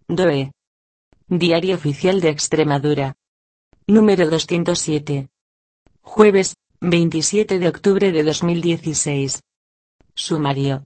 DOE. Diario Oficial de Extremadura. Número 207. Jueves, 27 de octubre de 2016. Sumario.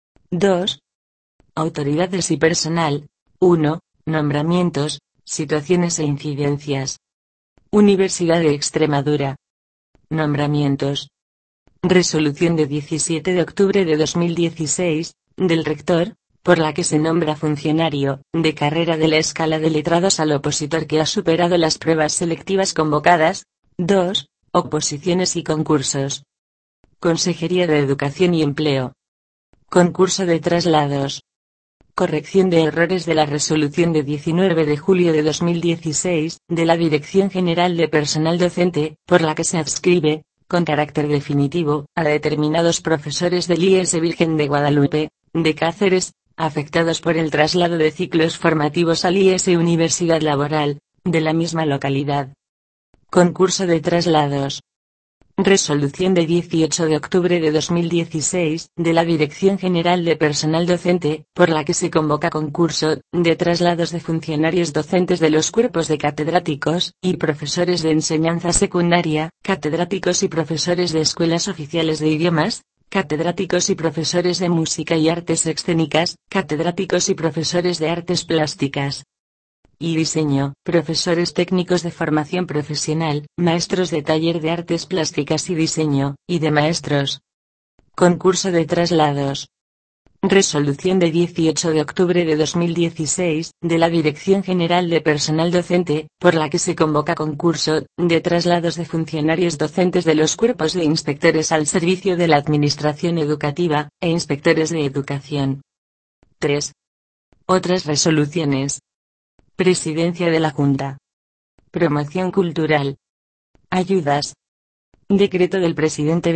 2. Autoridades y personal. 1. Nombramientos, situaciones e incidencias. Universidad de Extremadura. Nombramientos. Resolución de 17 de octubre de 2016, del rector, por la que se nombra funcionario de carrera de la escala de letrados al opositor que ha superado las pruebas selectivas convocadas. 2. Oposiciones y concursos. Consejería de Educación y Empleo. Concurso de traslados. Corrección de errores de la resolución de 19 de julio de 2016, de la Dirección General de Personal Docente, por la que se adscribe, con carácter definitivo, a determinados profesores del IES Virgen de Guadalupe, de Cáceres, afectados por el traslado de ciclos formativos al IES Universidad Laboral, de la misma localidad. Concurso de traslados. Resolución de 18 de octubre de 2016, de la Dirección General de Personal Docente, por la que se convoca concurso de traslados de funcionarios docentes de los cuerpos de catedráticos y profesores de enseñanza secundaria, catedráticos y profesores de escuelas oficiales de idiomas, catedráticos y profesores de música y artes escénicas, catedráticos y profesores de artes plásticas y diseño, profesores técnicos de formación profesional, maestros de taller de artes plásticas y diseño, y de maestros. Concurso de traslados. Resolución de 18 de octubre de 2016, de la Dirección General de Personal Docente, por la que se convoca concurso de traslados de funcionarios docentes de los cuerpos de inspectores al servicio de la Administración Educativa, e inspectores de educación. 3. Otras resoluciones. Presidencia de la Junta. Promoción cultural. Ayudas. Decreto del Presidente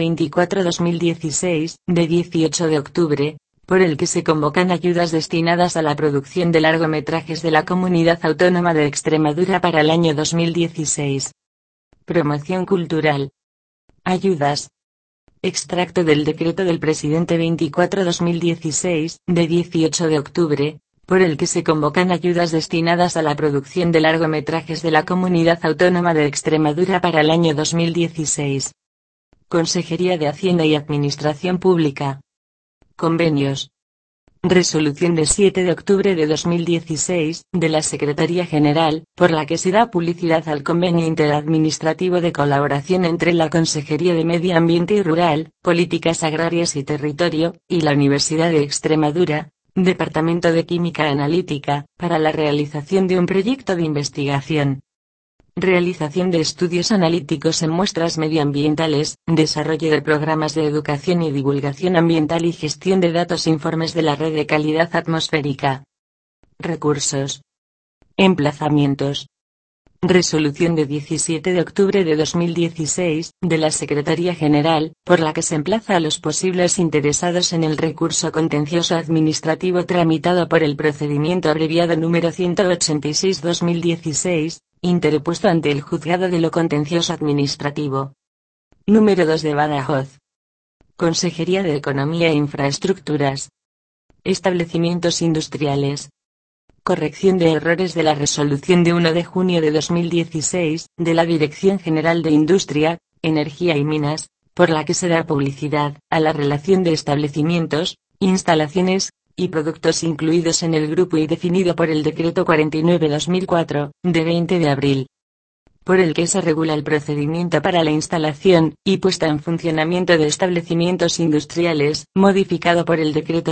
24/2016, de 18 de octubre, por el que se convocan ayudas destinadas a la producción de largometrajes de la Comunidad Autónoma de Extremadura para el año 2016. Promoción cultural. Ayudas. Extracto del Decreto del Presidente 24/2016, de 18 de octubre, por el que se convocan ayudas destinadas a la producción de largometrajes de la Comunidad Autónoma de Extremadura para el año 2016. Consejería de Hacienda y Administración Pública. Convenios. Resolución de 7 de octubre de 2016, de la Secretaría General, por la que se da publicidad al Convenio Interadministrativo de Colaboración entre la Consejería de Medio Ambiente y Rural, Políticas Agrarias y Territorio, y la Universidad de Extremadura, Departamento de Química Analítica, para la realización de un proyecto de investigación. Realización de estudios analíticos en muestras medioambientales, desarrollo de programas de educación y divulgación ambiental y gestión de datos e informes de la red de calidad atmosférica. Recursos. Emplazamientos. Resolución de 17 de octubre de 2016, de la Secretaría General, por la que se emplaza a los posibles interesados en el recurso contencioso administrativo tramitado por el procedimiento abreviado número 186/2016, interpuesto ante el Juzgado de lo Contencioso Administrativo. Número 2 de Badajoz. Consejería de Economía e Infraestructuras. Establecimientos industriales. Corrección de errores de la resolución de 1 de junio de 2016, de la Dirección General de Industria, Energía y Minas, por la que se da publicidad a la relación de establecimientos, instalaciones y productos incluidos en el grupo y definido por el Decreto 49/2004, de 20 de abril. Por el que se regula el procedimiento para la instalación y puesta en funcionamiento de establecimientos industriales, modificado por el Decreto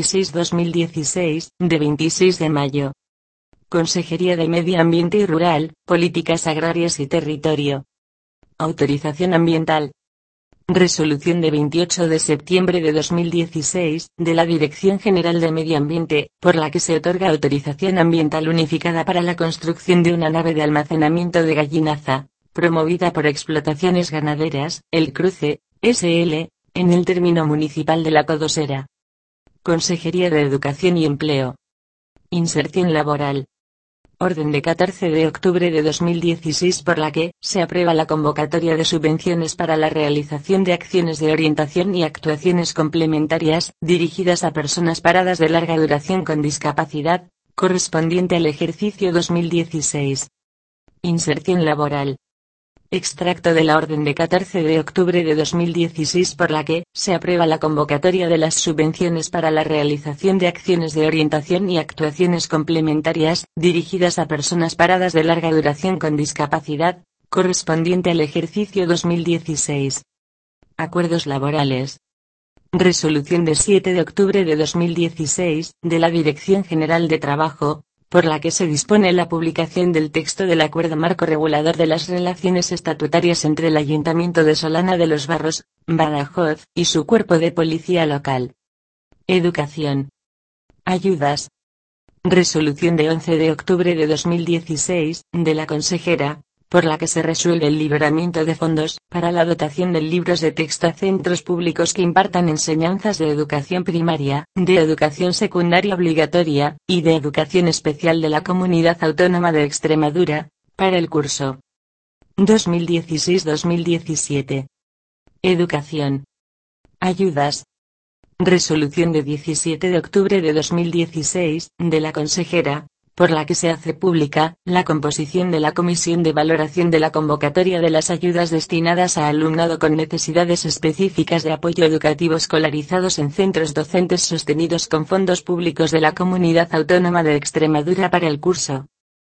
66/2016, de 26 de mayo. Consejería de Medio Ambiente y Rural, Políticas Agrarias y Territorio. Autorización ambiental. Resolución de 28 de septiembre de 2016, de la Dirección General de Medio Ambiente, por la que se otorga autorización ambiental unificada para la construcción de una nave de almacenamiento de gallinaza, promovida por Explotaciones Ganaderas, El Cruce, S.L., en el término municipal de La Codosera. Consejería de Educación y Empleo. Inserción laboral. Orden de 14 de octubre de 2016 por la que se aprueba la convocatoria de subvenciones para la realización de acciones de orientación y actuaciones complementarias dirigidas a personas paradas de larga duración con discapacidad, correspondiente al ejercicio 2016. Inserción laboral. Extracto de la orden de 14 de octubre de 2016 por la que se aprueba la convocatoria de las subvenciones para la realización de acciones de orientación y actuaciones complementarias dirigidas a personas paradas de larga duración con discapacidad, correspondiente al ejercicio 2016. Acuerdos laborales. Resolución de 7 de octubre de 2016 de la Dirección General de Trabajo, por la que se dispone la publicación del texto del Acuerdo Marco Regulador de las Relaciones Estatutarias entre el Ayuntamiento de Solana de los Barros, Badajoz, y su Cuerpo de Policía Local. Educación. Ayudas. Resolución de 11 de octubre de 2016, de la consejera, por la que se resuelve el liberamiento de fondos para la dotación de libros de texto a centros públicos que impartan enseñanzas de educación primaria, de educación secundaria obligatoria, y de educación especial de la Comunidad Autónoma de Extremadura, para el curso 2016-2017. Educación. Ayudas. Resolución de 17 de octubre de 2016, de la consejera, por la que se hace pública la composición de la Comisión de Valoración de la convocatoria de las ayudas destinadas a alumnado con necesidades específicas de apoyo educativo escolarizados en centros docentes sostenidos con fondos públicos de la Comunidad Autónoma de Extremadura para el curso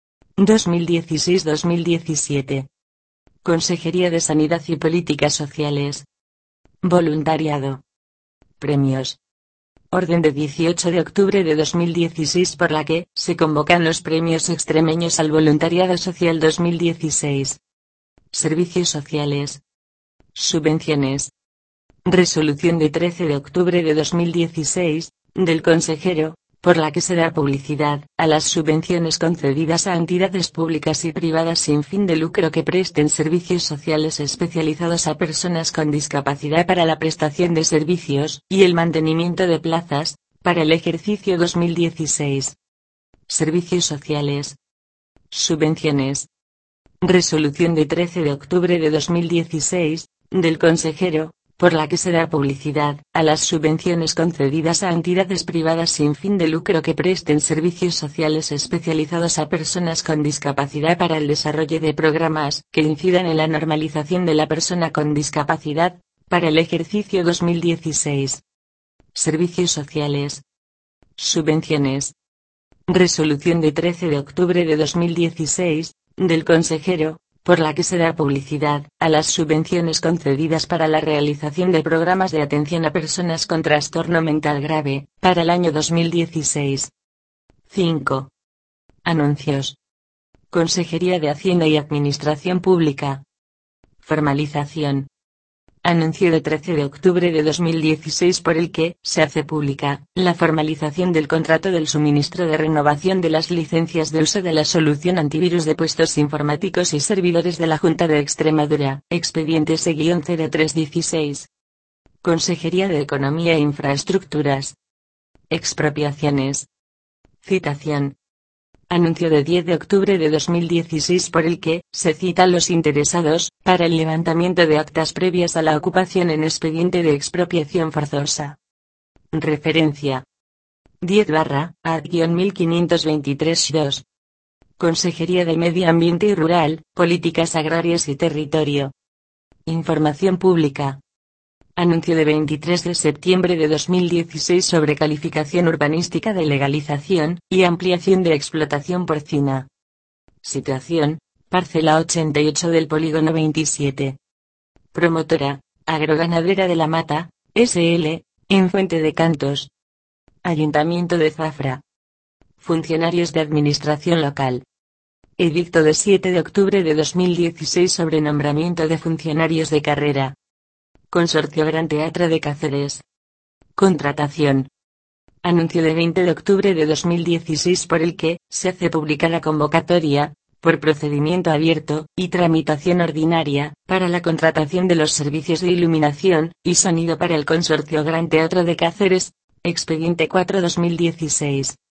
2016-2017. Consejería de Sanidad y Políticas Sociales. Voluntariado. Premios. Orden de 18 de octubre de 2016 por la que se convocan los premios extremeños al voluntariado social 2016. Servicios sociales. Subvenciones. Resolución de 13 de octubre de 2016, del consejero, por la que se da publicidad a las subvenciones concedidas a entidades públicas y privadas sin fin de lucro que presten servicios sociales especializados a personas con discapacidad para la prestación de servicios y el mantenimiento de plazas, para el ejercicio 2016. Servicios sociales. Subvenciones. Resolución de 13 de octubre de 2016, del consejero, por la que se da publicidad a las subvenciones concedidas a entidades privadas sin fin de lucro que presten servicios sociales especializados a personas con discapacidad para el desarrollo de programas que incidan en la normalización de la persona con discapacidad, para el ejercicio 2016. Servicios sociales. Subvenciones. Resolución de 13 de octubre de 2016, del consejero, por la que se da publicidad a las subvenciones concedidas para la realización de programas de atención a personas con trastorno mental grave, para el año 2016. 5. Anuncios. Consejería de Hacienda y Administración Pública. Formalización. Anuncio de 13 de octubre de 2016 por el que se hace pública la formalización del contrato del suministro de renovación de las licencias de uso de la solución antivirus de puestos informáticos y servidores de la Junta de Extremadura, expediente S-0316. Consejería de Economía e Infraestructuras. Expropiaciones. Citación. Anuncio de 10 de octubre de 2016 por el que se cita a los interesados para el levantamiento de actas previas a la ocupación en expediente de expropiación forzosa. Referencia. 10/ad-1523-2. Consejería de Medio Ambiente y Rural, Políticas Agrarias y Territorio. Información pública. Anuncio de 23 de septiembre de 2016 sobre calificación urbanística de legalización y ampliación de explotación porcina. Situación: parcela 88 del polígono 27. Promotora: Agroganadera de la Mata, S.L., en Fuente de Cantos. Ayuntamiento de Zafra. Funcionarios de Administración Local. Edicto de 7 de octubre de 2016 sobre nombramiento de funcionarios de carrera. Consorcio Gran Teatre de Cáceres. Contratación. Anuncio de 20 de octubre de 2016 por el que se hace pública la convocatoria, por procedimiento abierto y tramitación ordinaria, para la contratación de los servicios de iluminación y sonido para el Consorcio Gran Teatro de Cáceres, expediente 4/2016.